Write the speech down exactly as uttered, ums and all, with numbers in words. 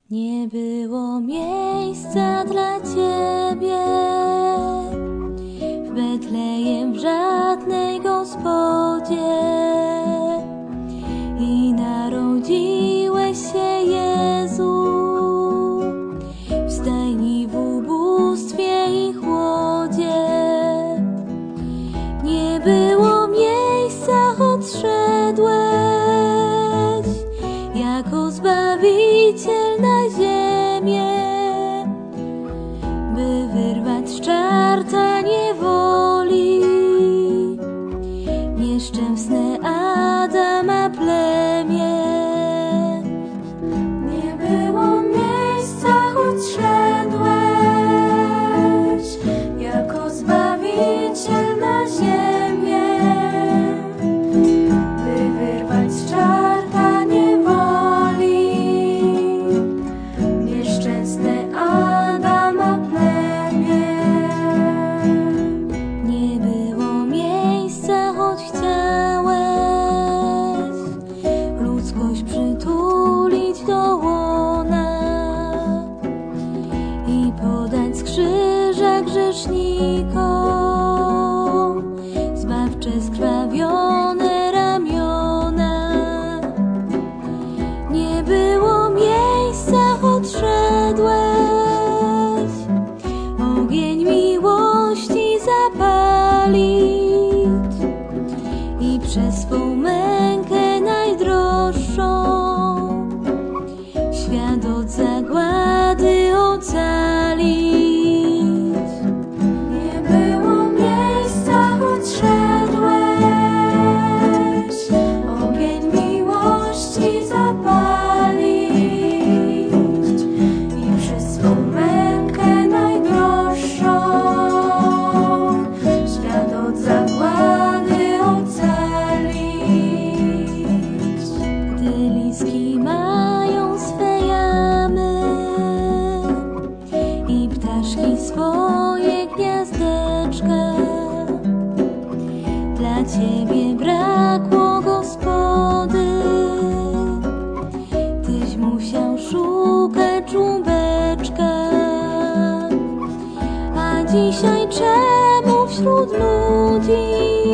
Nie było miejsca dla Ciebie w Betlejem, w żadnej gospodzie, i narodziłeś się, Jezu, w stajni, w ubóstwie i chłodzie. Nie było miejsca, odszedłeś jako Zbawiciel na ziemię, by wyrwać z czarta niewoli nieszczęsne Adama plemię. Nie było miejsca, odszedłeś jako Zbawiciel na ziemię, by wyrwać z czarta niewoli nieszczęsne Adama plemię. Nie było miejsca, choć chciałeś ludzkość przytulić do łona i podać z krzyża grzesznikom zbawcze skrwawione ramiona. Nie było miejsca, odszedłeś ogień miłości zapalić i przez swą mękę najdroższą świat od zagłady ocalić. Nie było miejsca, odszedłeś ogień miłości zapalić i przez swą mękę najdroższą świat od zagłady ocalić. Gdy liski mają swe jamy i ptaszki swoje gniazdeczka, dla Ciebie brakło gospody, Tyś musiał szukać żłóbeczka. A dzisiaj czemu wśród ludzi